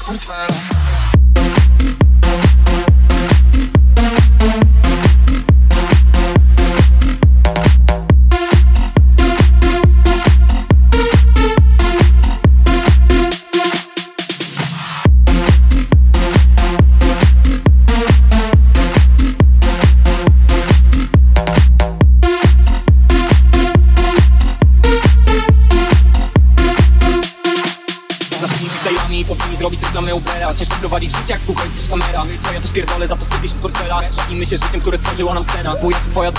portfela. I powinni zrobić reklamę Ubera. Ciężko prowadzić życie jak spółka jest kamera. No ja też pierdolę, za to sypie się z portfela. Bawimy się życiem, które stworzyła nam scena. Bo jest twoja